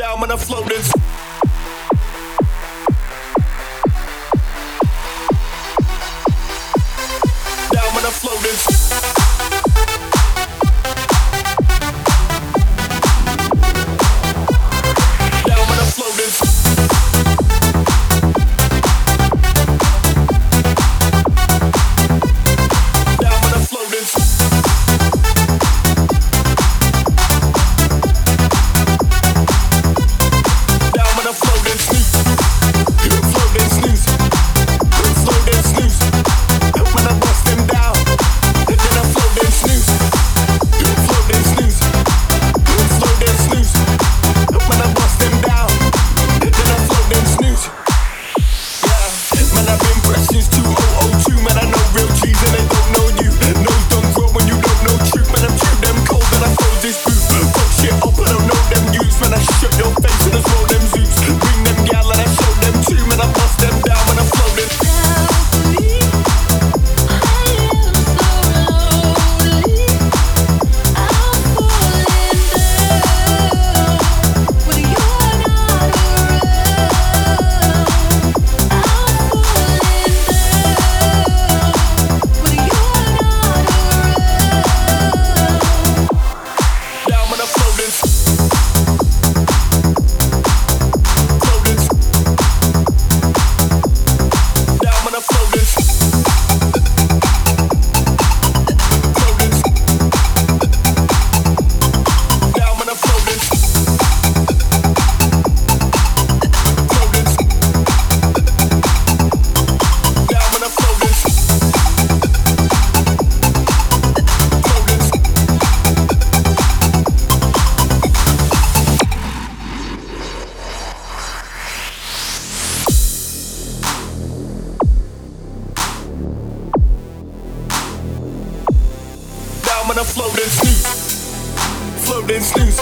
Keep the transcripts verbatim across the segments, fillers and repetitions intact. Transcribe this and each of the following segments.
down when I flow this. Down when I flow this. Down when I flow this. When I float and snooze, float and snooze,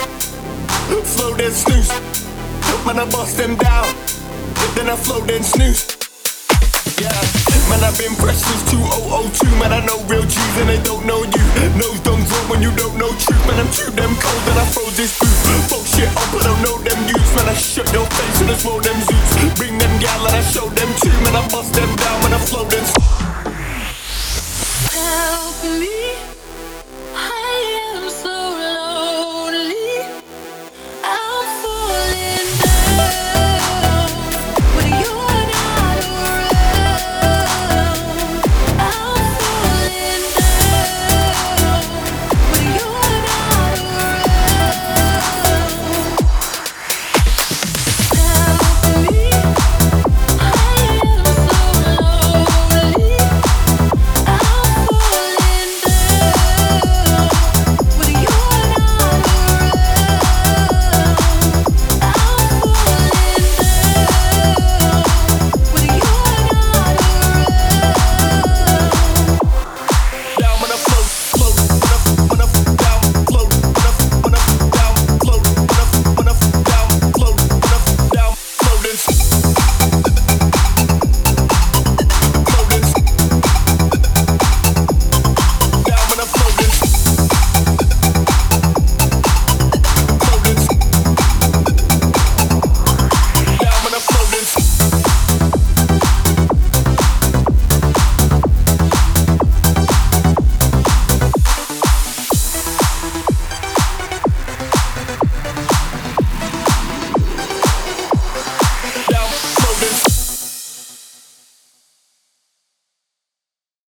float and snooze. When I bust them down, then I float and snooze. Yeah, man, I've been fresh since two thousand two. Man, I know real G's and they don't know you. Nose don't grow when you don't know truth. Man, I'm too damn cold and I froze this booth. Fuck shit up, I don't know them youths. Man, I shut your face and I roll them zoots. Bring them gal and I show them too. Man, I bust them down when I float and. Help me.